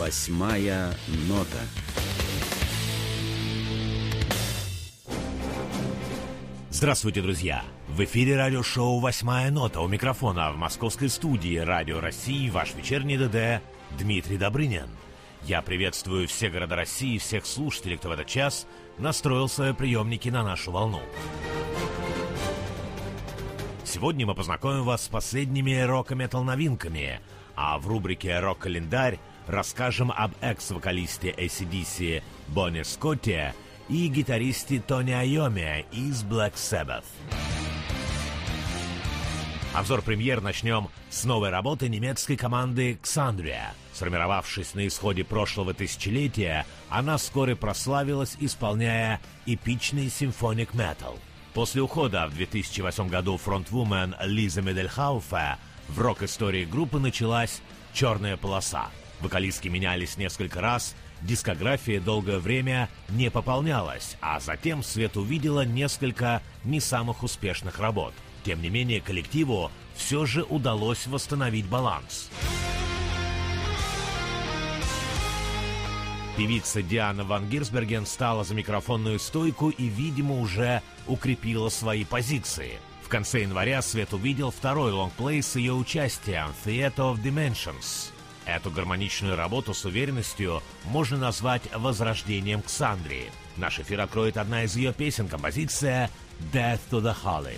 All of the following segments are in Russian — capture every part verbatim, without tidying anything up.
Восьмая нота. Здравствуйте, друзья! В эфире радиошоу «Восьмая нота». У микрофона в московской студии «Радио России» ваш вечерний ДД Дмитрий Добрынин. Я приветствую все города России и всех слушателей, кто в этот час настроил свои приемники на нашу волну. Сегодня мы познакомим вас с последними рок-метал новинками, а в рубрике «Рок-календарь» расскажем об экс-вокалисте эй си ди си Бонни Скотте и гитаристе Тони Айоме из Black Sabbath. Обзор премьер начнем с новой работы немецкой команды Xandria. Сформировавшись на исходе прошлого тысячелетия, она вскоре прославилась, исполняя эпичный симфоник метал. После ухода в две тысячи восьмом году фронтвумен Лиза Медельхауфе в рок-истории группы началась черная полоса. Вокалистки менялись несколько раз, дискография долгое время не пополнялась, а затем свет увидела несколько не самых успешных работ. Тем не менее, коллективу все же удалось восстановить баланс. Певица Диана Ван Гирсберген стала за микрофонную стойку и, видимо, уже укрепила свои позиции. В конце января свет увидел второй лонгплей с ее участием «Theater of Dimensions». Эту гармоничную работу с уверенностью можно назвать возрождением Ксандрии. Наш эфир откроет одна из ее песен, композиция «Death to the Holy».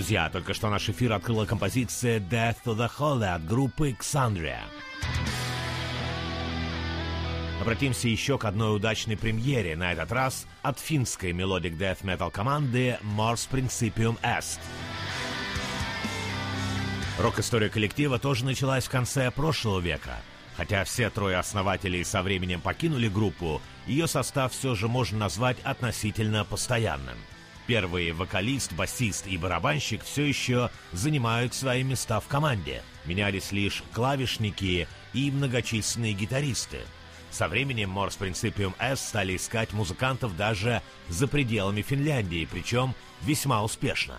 Друзья, только что наш эфир открыла композиция «Death to the Holy» от группы Xandria. Обратимся еще к одной удачной премьере, на этот раз от финской Melodic Death Metal команды Mors Principium Est. Рок-история коллектива тоже началась в конце прошлого века. Хотя все трое основателей со временем покинули группу, ее состав все же можно назвать относительно постоянным. Первый вокалист, басист и барабанщик все еще занимают свои места в команде. Менялись лишь клавишники и многочисленные гитаристы. Со временем Mors Principium Est стали искать музыкантов даже за пределами Финляндии, причем весьма успешно.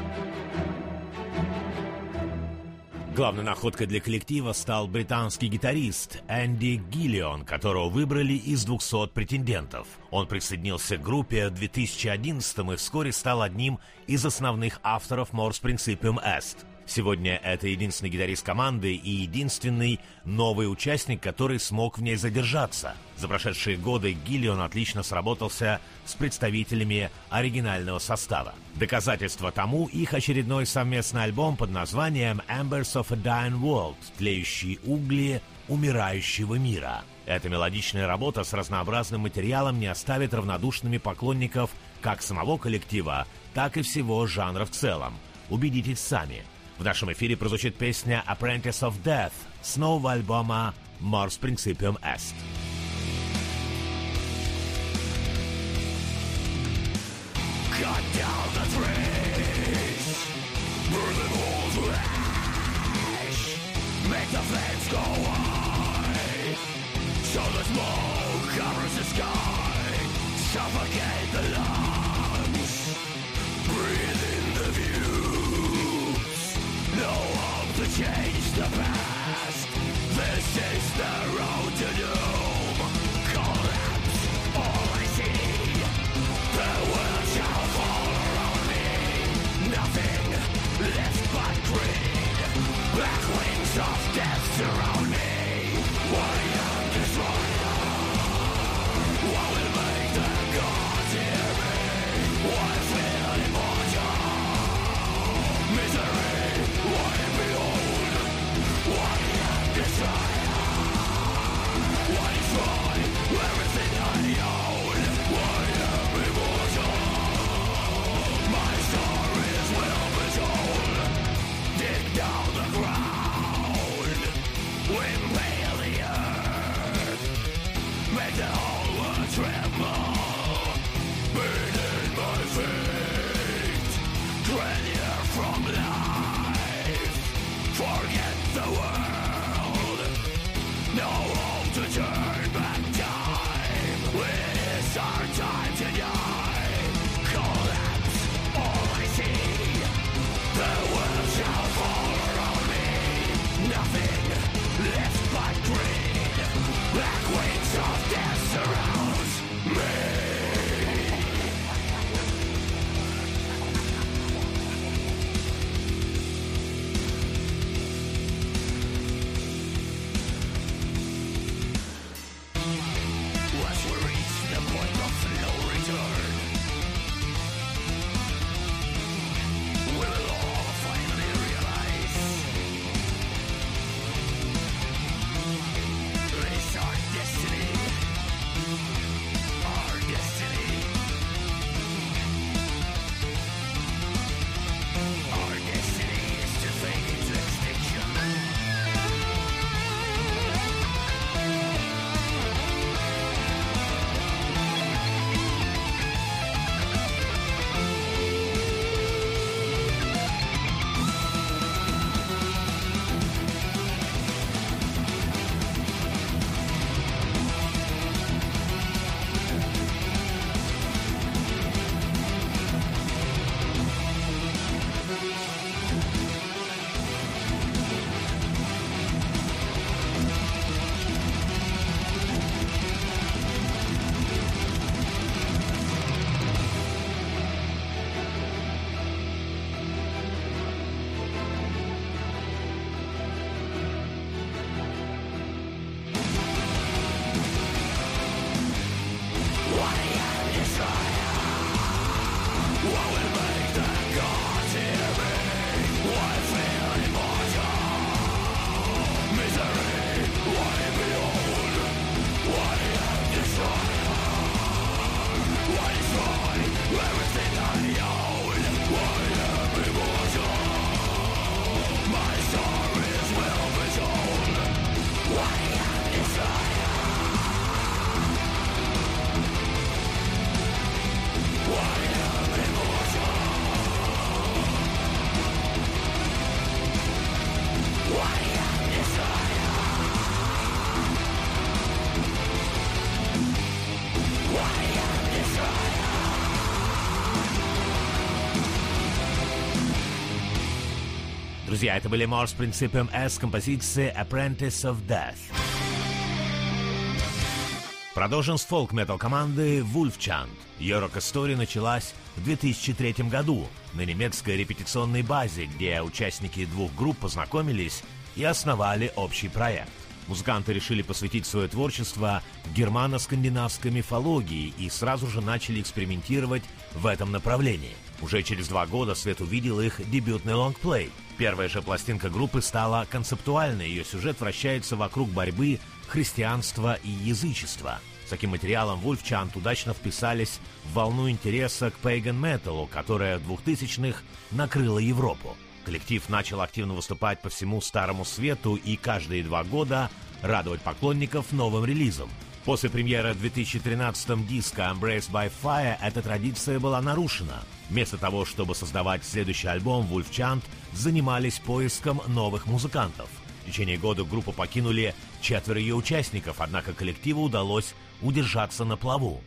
Главной находкой для коллектива стал британский гитарист Энди Гиллион, которого выбрали из двухсот претендентов. Он присоединился к группе в две тысячи одиннадцатом и вскоре стал одним из основных авторов Mors Principium Est. Сегодня это единственный гитарист команды и единственный новый участник, который смог в ней задержаться. За прошедшие годы Гиллион отлично сработался с представителями оригинального состава. Доказательство тому их очередной совместный альбом под названием «Embers of a Dying World» — «Тлеющие угли умирающего мира». Эта мелодичная работа с разнообразным материалом не оставит равнодушными поклонников как самого коллектива, так и всего жанра в целом. Убедитесь сами. В нашем эфире прозвучит песня «Apprentice of Death» с нового альбома Mors Principium Est. Cut down the trees, burn the walls with ash, make the flames go high, so the smoke covers the sky, suffocate the lungs, breathe in the views, no hope to change the past, this is the road to doom, collapse, all I see, the world shall fall around me, nothing left but greed, black wings of death surround me, what a young destroyer, what will make the gods hear me, what feel immortal, misery, what behold, what a young destroyer, what destroy everything I own, what am immortal, my stories will be told, dig down the ground, impale the earth, make the whole world tremble, burn in my feet, dread year from life, forget the world, no hope to turn back time. Друзья, это были Mars Principium S, композиция Apprentice of Death. Продолжим с фолк-метал команды Wolfchant. Ее рок-история началась в две тысячи третьем году на немецкой репетиционной базе, где участники двух групп познакомились и основали общий проект. Музыканты решили посвятить свое творчество германо-скандинавской мифологии и сразу же начали экспериментировать в этом направлении. Уже через два года свет увидел их дебютный лонгплей. Первая же пластинка группы стала концептуальной, ее сюжет вращается вокруг борьбы христианства и язычества. С таким материалом Wolfchant удачно вписались в волну интереса к пейган-металу, которая в двухтысячных накрыла Европу. Коллектив начал активно выступать по всему Старому Свету и каждые два года радовать поклонников новым релизом. После премьеры в две тысячи тринадцатом диска Embraced by Fire эта традиция была нарушена. Вместо того, чтобы создавать следующий альбом, Wolfchant занимались поиском новых музыкантов. В течение года группу покинули четверо ее участников, однако коллективу удалось удержаться на плаву.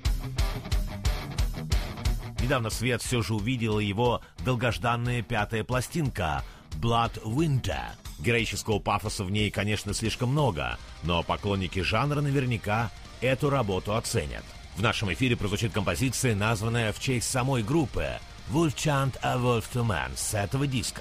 Недавно свет все же увидела его долгожданная пятая пластинка «Blood Winter». Героического пафоса в ней, конечно, слишком много, но поклонники жанра наверняка эту работу оценят. В нашем эфире прозвучит композиция, названная в честь самой группы «Wolfchant A Wolf to Man» с этого диска.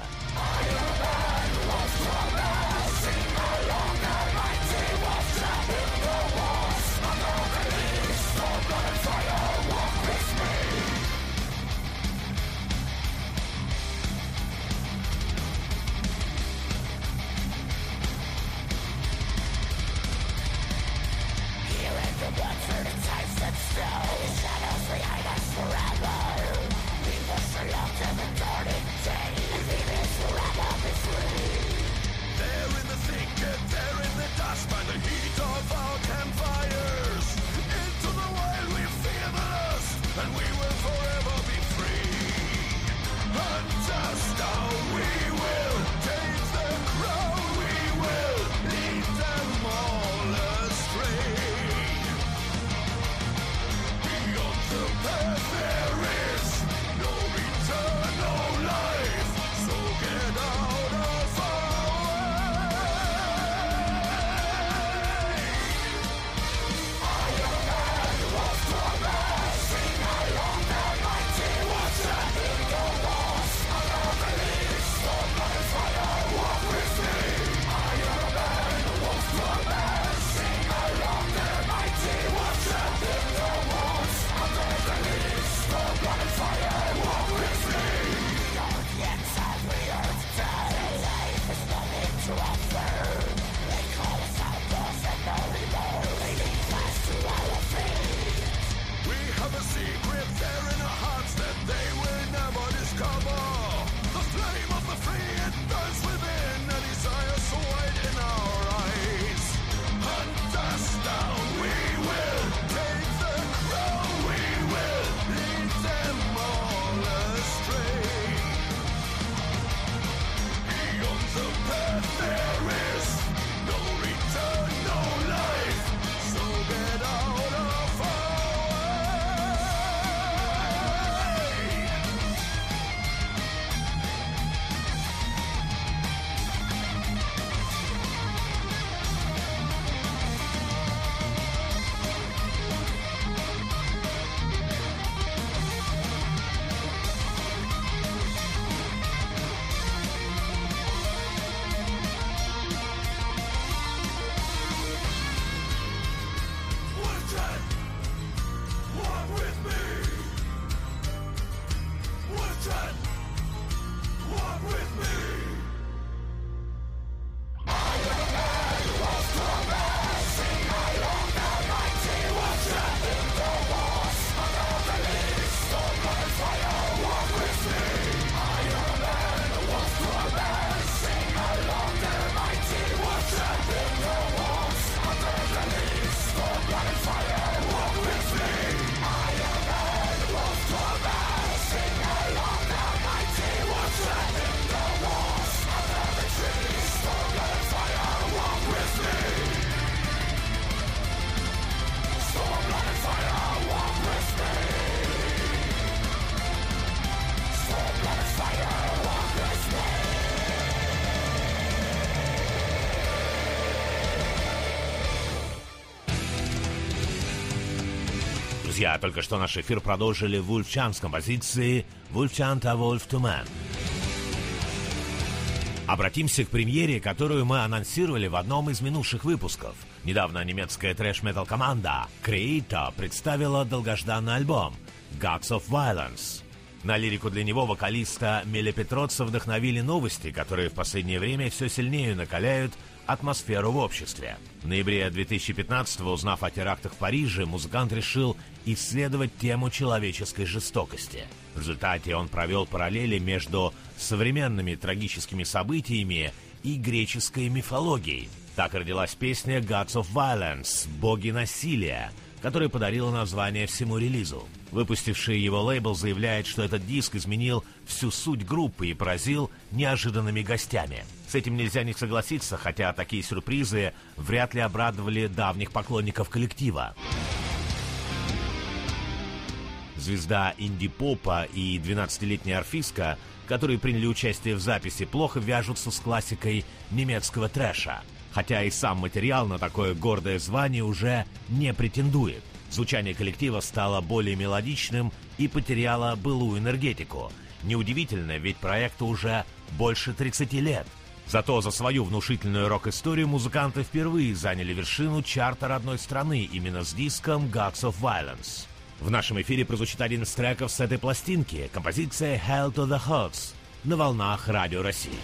Друзья, только что наш эфир продолжили Wolfchant с композицией «Wolfchant a Wolf to Man». Обратимся к премьере, которую мы анонсировали в одном из минувших выпусков. Недавно немецкая трэш-метал команда Kreator представила долгожданный альбом «Gods of Violence». На лирику для него вокалиста Меля Петроца вдохновили новости, которые в последнее время все сильнее накаляют атмосферу в обществе. В ноябре две тысячи пятнадцатого, узнав о терактах в Париже, музыкант решил исследовать тему человеческой жестокости. В результате он провел параллели между современными трагическими событиями и греческой мифологией. Так родилась песня «Gods of Violence» — «Боги насилия», которая подарила название всему релизу. Выпустивший его лейбл заявляет, что этот диск изменил всю суть группы и поразил неожиданными гостями. С этим нельзя не согласиться, хотя такие сюрпризы вряд ли обрадовали давних поклонников коллектива. Звезда инди-попа и двенадцатилетняя арфистка, которые приняли участие в записи, плохо вяжутся с классикой немецкого трэша. Хотя и сам материал на такое гордое звание уже не претендует. Звучание коллектива стало более мелодичным и потеряло былую энергетику. Неудивительно, ведь проекту уже больше тридцати лет. Зато за свою внушительную рок-историю музыканты впервые заняли вершину чарта родной страны именно с диском «Gods of Violence». В нашем эфире прозвучит один из треков с этой пластинки — композиция «Hell to the Hearts» на волнах Радио России.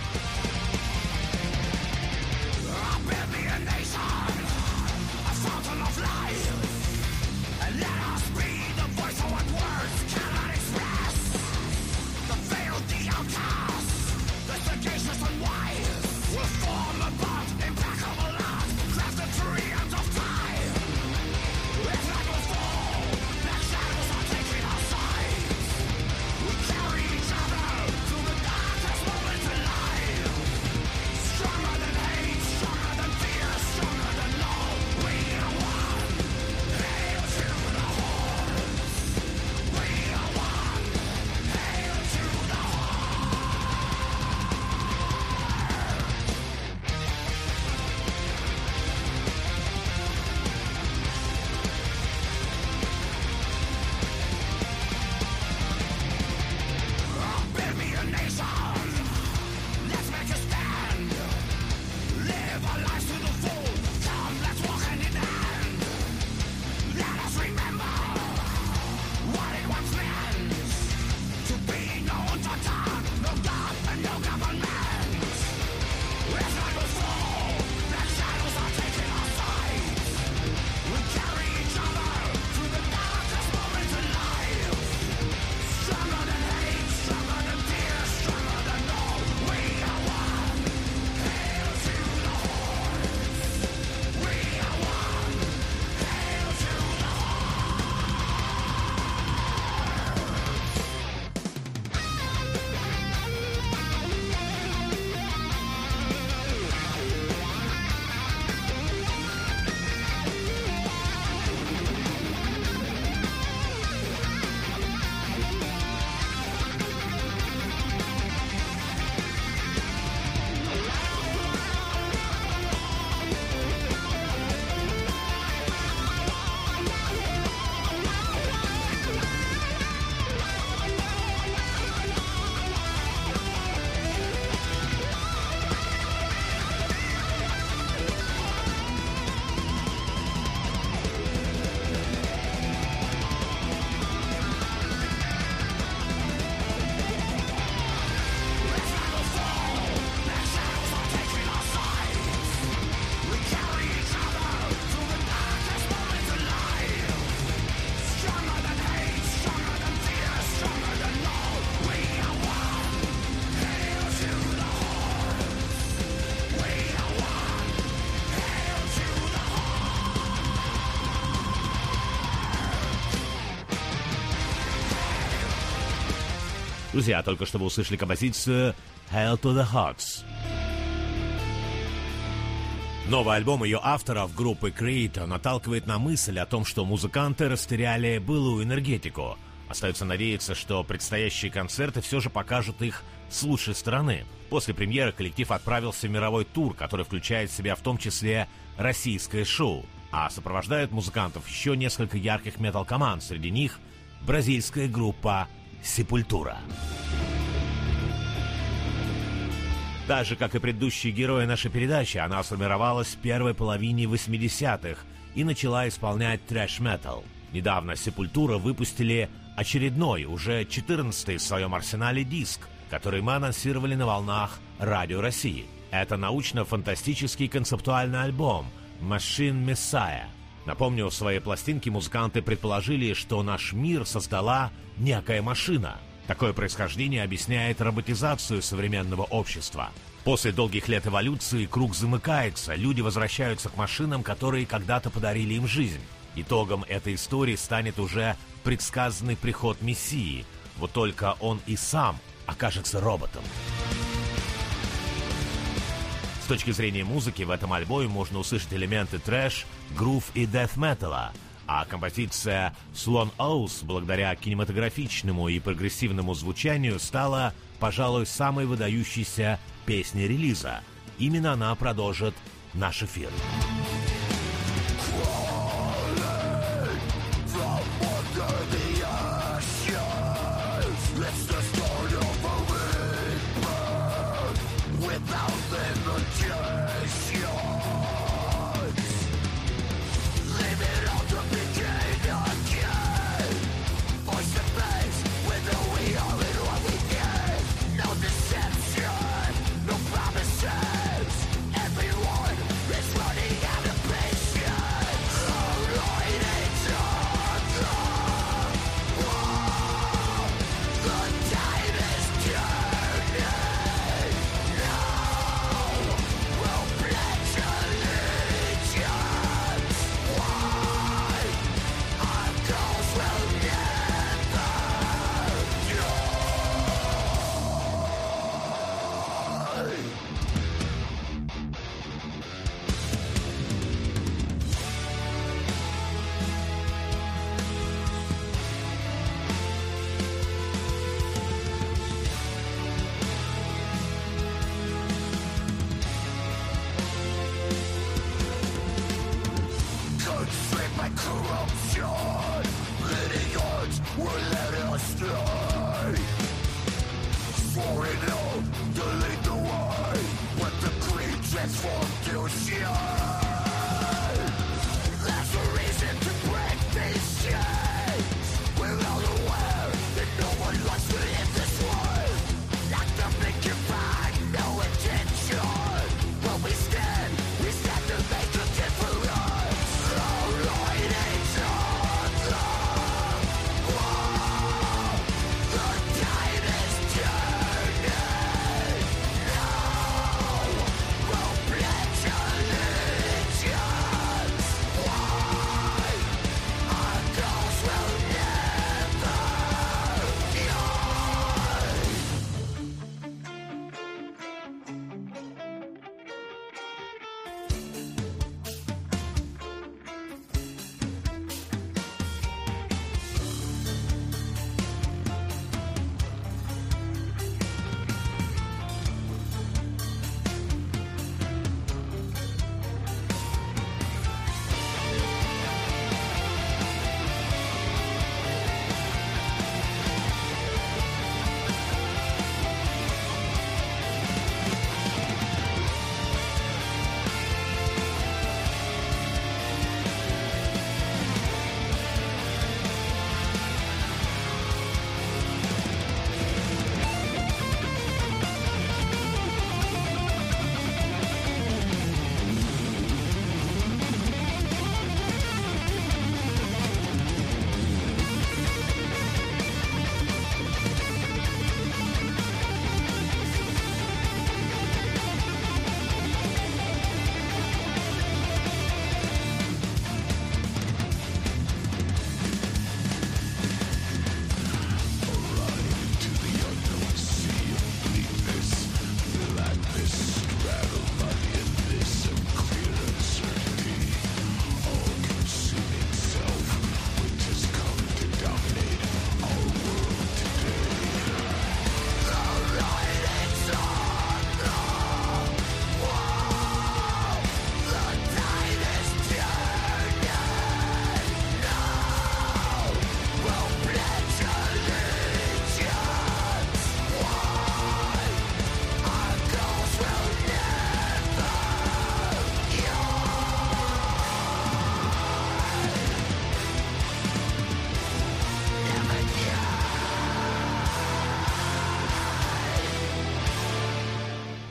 Друзья, только что вы услышали композицию «Hell to the Hearts». Новый альбом ее авторов, группы Kreator, наталкивает на мысль о том, что музыканты растеряли былую энергетику. Остается надеяться, что предстоящие концерты все же покажут их с лучшей стороны. После премьеры коллектив отправился в мировой тур, который включает в себя в том числе российское шоу. А сопровождают музыкантов еще несколько ярких метал-команд, среди них бразильская группа «Сепультура». Так же, как и предыдущие герои нашей передачи, она сформировалась в первой половине восьмидесятых и начала исполнять трэш-метал. Недавно «Сепультура» выпустили очередной, уже четырнадцатый в своем арсенале диск, который мы анонсировали на волнах Радио России. Это научно-фантастический концептуальный альбом «Machine Messiah». Напомню, в своей пластинке музыканты предположили, что наш мир создала некая машина. Такое происхождение объясняет роботизацию современного общества. После долгих лет эволюции круг замыкается, люди возвращаются к машинам, которые когда-то подарили им жизнь. Итогом этой истории станет уже предсказанный приход Мессии, вот только он и сам окажется роботом. С точки зрения музыки в этом альбоме можно услышать элементы трэш, грув и дэт-металла, а композиция «Swan Oath» благодаря кинематографичному и прогрессивному звучанию стала, пожалуй, самой выдающейся песней релиза. Именно она продолжит наш эфир.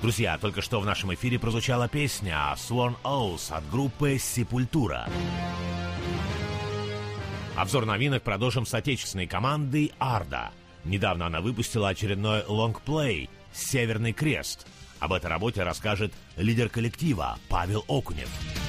Друзья, только что в нашем эфире прозвучала песня Sworn Oath от группы Sepultura. Обзор новинок продолжим с отечественной командой Арда. Недавно она выпустила очередной лонгплей «Северный крест». Об этой работе расскажет лидер коллектива Павел Окунев.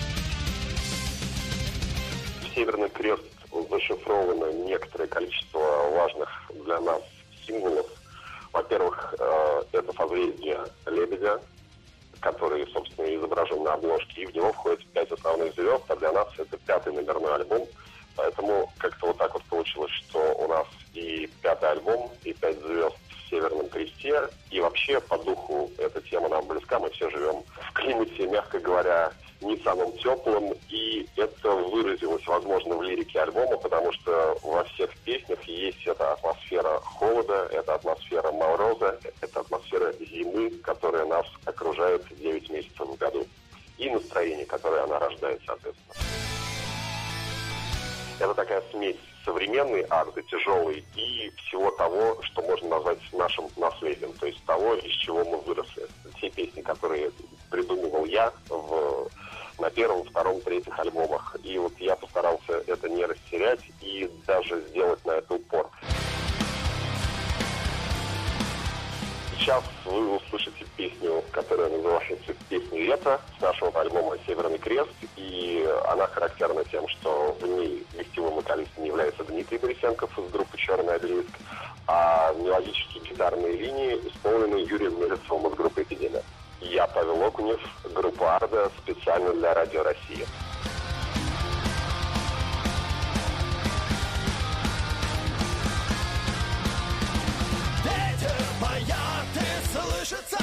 «Северный крест» зашифровано некоторое количество важных для нас символов. Во-первых, это созвездие лебедя, который, собственно, изображен на обложке, и в него входит пять основных звезд, а для нас это пятый номерной альбом. Поэтому как-то вот так вот получилось, что у нас и пятый альбом, и пять звезд в Северном кресте, и вообще по духу эта тема нам близка, мы все живем в климате, мягко говоря, не самым теплым, и это выразилось, возможно, в лирике альбома, потому что во всех песнях есть эта атмосфера холода, эта атмосфера мороза, эта атмосфера зимы, которая нас окружает девять месяцев в году, и настроение, которое она рождает, соответственно. Это такая смесь современной арды, тяжелой, и всего того, что можно назвать нашим наследием, то есть того, из чего мы выросли. Те песни, которые придумывал я в, на первом, втором, третьих альбомах. И вот я постарался это не растерять и даже сделать на это упор. Сейчас вы услышите песню, которая называется «Песня лета» с нашего альбома «Северный крест». И она характерна тем, что в ней гостевым вокалистом является Дмитрий Борисенков из группы «Черный обелиск», а мелодические гитарные линии исполнены Юрием Мелецовым из группы «Эпидемия». Я Павел Окунев, группа «Арда», специально для Радио России. Ветер поярче слышится,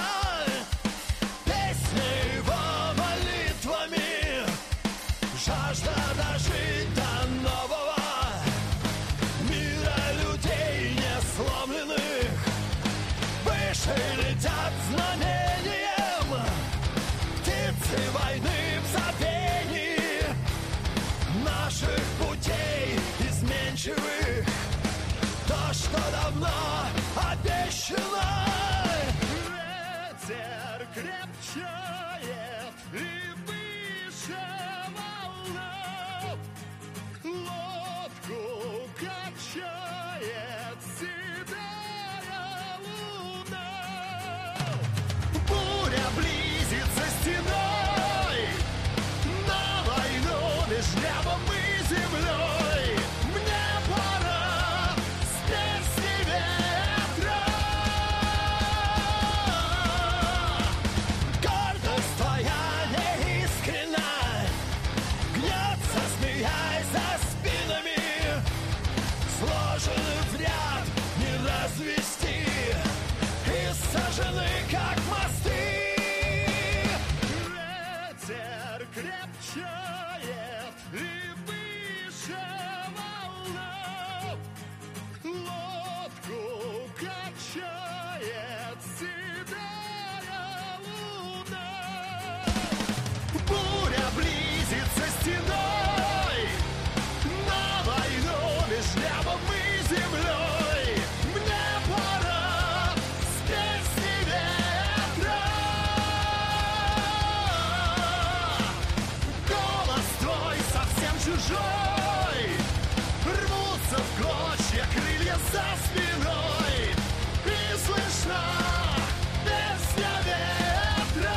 песни его молитвами, жажда дожить до нового мира людей несломленных. Выше летят знамением птицы войны в забвении наших путей изменчивых. То, что давно обещано. Ветер крепчает и выше волна, лодку качает седая луна. Буря близится стеной на войну между небом и землей. Мне пора с песней ветра. Гордость твоя неискренна, гнется, смеясь за спинами, сложены в ряд не развести и сожжены, как мосты. Ветер крепчает и выше волна, лодку качает седая луна. Буря близится стеной на войну между небом и землей. Мне пора с песней ветра. Голос твой совсем чужой, рвутся в клочья крылья за спиной, и слышна песня ветра.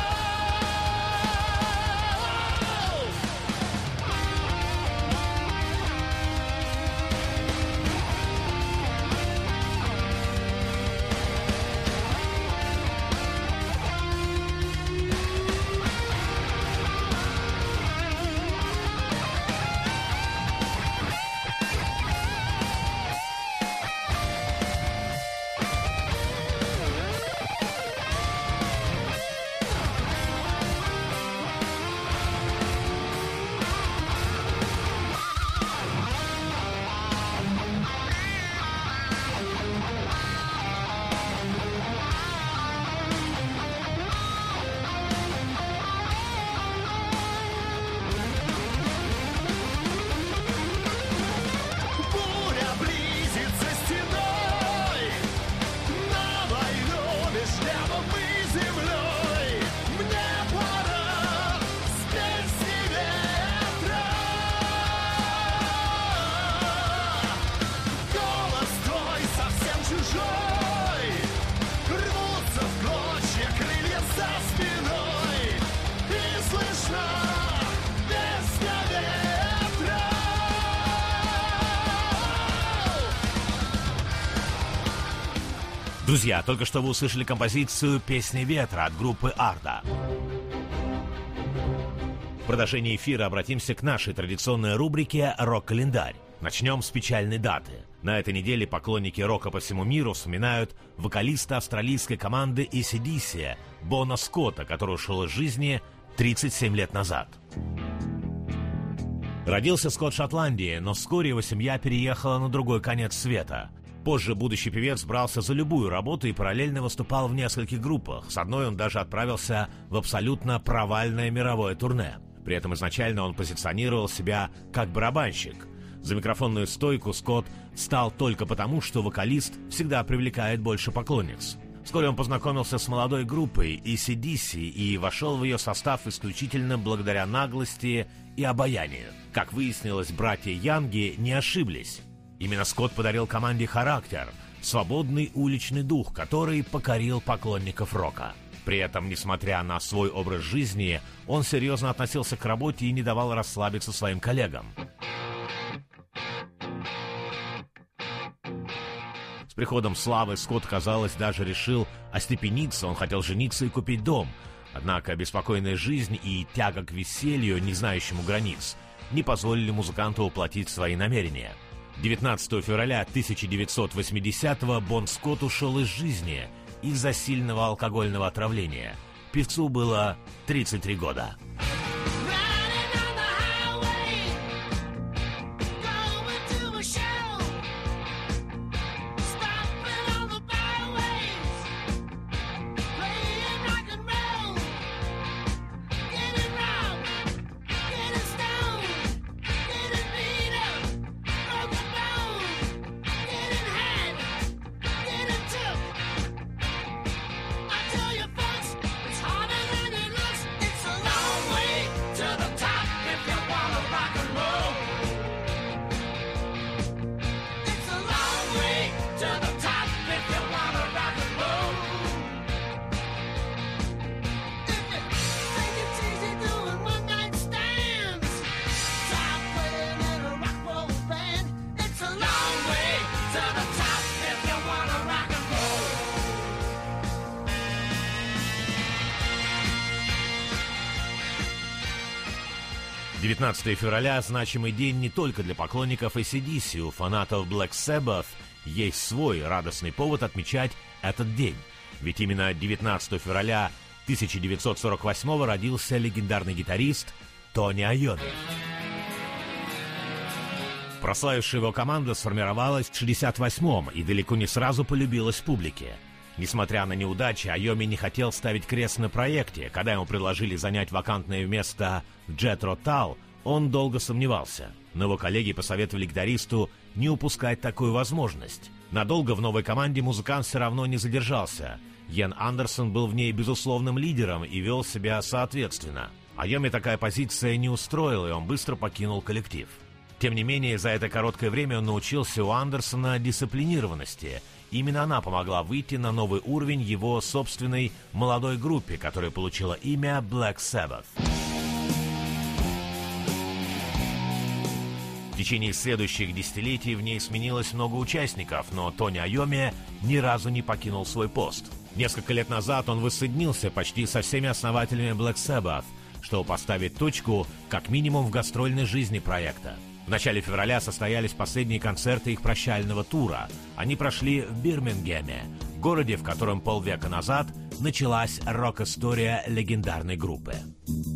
Друзья, только что вы услышали композицию «Песни ветра» от группы Арда. В продолжении эфира обратимся к нашей традиционной рубрике «Рок-календарь». Начнем с печальной даты. На этой неделе поклонники рока по всему миру вспоминают вокалиста австралийской команды эй си ди си Бона Скотта, который ушел из жизни тридцать семь лет назад. Родился Скотт в Шотландии, но вскоре его семья переехала на другой конец света. Позже будущий певец брался за любую работу и параллельно выступал в нескольких группах. С одной он даже отправился в абсолютно провальное мировое турне. При этом изначально он позиционировал себя как барабанщик. За микрофонную стойку Скотт стал только потому, что вокалист всегда привлекает больше поклонниц. Вскоре он познакомился с молодой группой эй си ди си и вошел в ее состав исключительно благодаря наглости и обаянию. Как выяснилось, братья Янги не ошиблись. Именно Скотт подарил команде характер, свободный уличный дух, который покорил поклонников рока. При этом, несмотря на свой образ жизни, он серьезно относился к работе и не давал расслабиться своим коллегам. С приходом славы Скотт, казалось, даже решил остепениться, он хотел жениться и купить дом. Однако беспокойная жизнь и тяга к веселью, не знающему границ, не позволили музыканту воплотить свои намерения. девятнадцатого февраля тысяча девятьсот восьмидесятого Бон Скотт ушел из жизни из-за сильного алкогольного отравления. Певцу было тридцать три года. девятнадцатого февраля – значимый день не только для поклонников эй си ди си. У фанатов Black Sabbath есть свой радостный повод отмечать этот день. Ведь именно девятнадцатого февраля тысяча девятьсот сорок восьмого родился легендарный гитарист Тони Айоми. Прославившая его команда сформировалась в шестьдесят восьмом и далеко не сразу полюбилась публике. Несмотря на неудачи, Айоми не хотел ставить крест на проекте. Когда ему предложили занять вакантное место Джетро Тал, он долго сомневался. Но его коллеги посоветовали гитаристу не упускать такую возможность. Надолго в новой команде музыкант все равно не задержался. Йен Андерсон был в ней безусловным лидером и вел себя соответственно. Айоми такая позиция не устроила, и он быстро покинул коллектив. Тем не менее, за это короткое время он научился у Андерсона дисциплинированности. Именно она помогла выйти на новый уровень его собственной молодой группе, которая получила имя Black Sabbath. В течение следующих десятилетий в ней сменилось много участников, но Тони Айоми ни разу не покинул свой пост. Несколько лет назад он воссоединился почти со всеми основателями Black Sabbath, чтобы поставить точку как минимум в гастрольной жизни проекта. В начале февраля состоялись последние концерты их прощального тура. Они прошли в Бирмингеме, городе, в котором полвека назад началась рок-история легендарной группы.